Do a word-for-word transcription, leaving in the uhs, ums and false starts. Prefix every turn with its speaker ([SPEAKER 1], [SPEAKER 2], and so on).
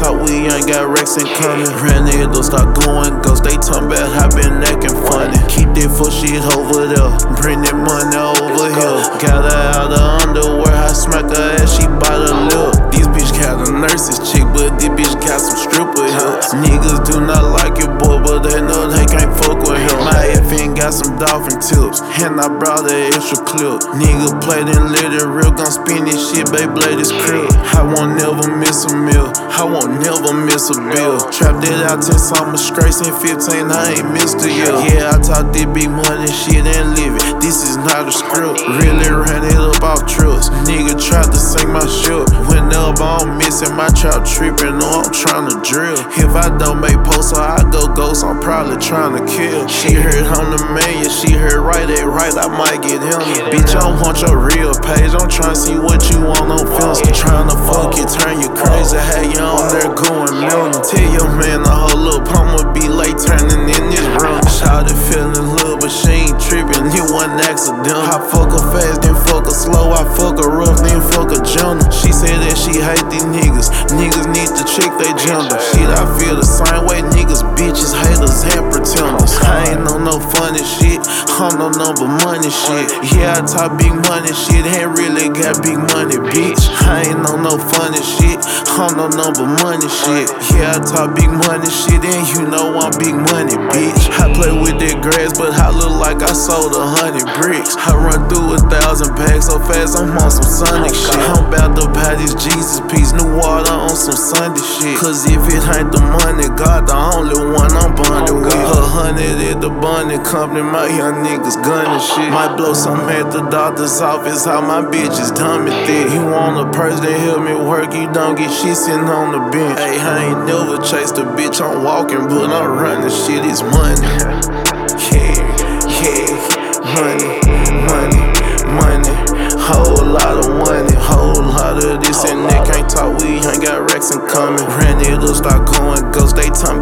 [SPEAKER 1] talk, we ain't got racks incoming. Ran it, don't start going ghost. They talking about I been acting funny. Keep that full shit over there. Bring that money over here. Got her out of underwear. I smack her ass, she bite her lip. These bitch got a nurse's chick, but this bitch got some stripper hips. Niggas do not like your boy, but they know they can't fuck with him. My F N got some dolphin tips, and I brought an extra clip. Nigga played and let it real, gon' spin this shit, babe, blade is crib. I won't never miss a meal, I won't never miss a bill. Trapped it out ten summers straight, in fifteen, I ain't missed a year. Yeah, I talk this big money shit and live it, this is not a script. Really ran it up off trips, nigga tried to sink my ship. Whenever I'm missing my trap tripping, no, I'm tryna drill. If I don't make posts or I go ghost, I'm probably tryna kill. She heard I'm the man, yeah, she heard right at right, I might get him. Bitch, I don't want your real page, I'm tryna see what you want on films. Tryna fuck you, turn you crazy, have you on there going million. Tell your man to hold up, I'ma be late turning in this room. Shawty feeling love, but she ain't tripping, it wasn't accidental. I fuck her fast, then fuck her slow, I fuck her rough, then fuck her gentle. She said that she hate these niggas, niggas need to check they gender. Shit, I feel the same way, niggas, bitches, haters, and pretenders. I ain't on no funny shit, I'm no number money shit. Yeah, I talk big money shit, ain't really got big money, bitch. I ain't on no funny shit, I'm no number money shit. Yeah, I talk big money shit, and you know I'm big money, bitch. I play with that grass, but I look like I sold a hundred bricks. I run through a thousand packs so fast, I'm on some Sonic shit. I'm about to buy this Jesus piece, new water on some Sunday shit. Cause if it ain't the money, God the only one I'm bonded with. A hundred at the bonding company, my young niggas gunning shit. Might blow some at the doctor's office, how my bitches dumb it thick. You want a person to help me work, you don't get shit sitting on the bench. Hey, I ain't never chased a bitch, I'm walking, but I'm running, shit is money. Yeah, yeah, money, money, money. Whole lot of money, whole lot of this and that. Can't talk, we ain't got racks incoming. Ran it up, start going ghost, they tell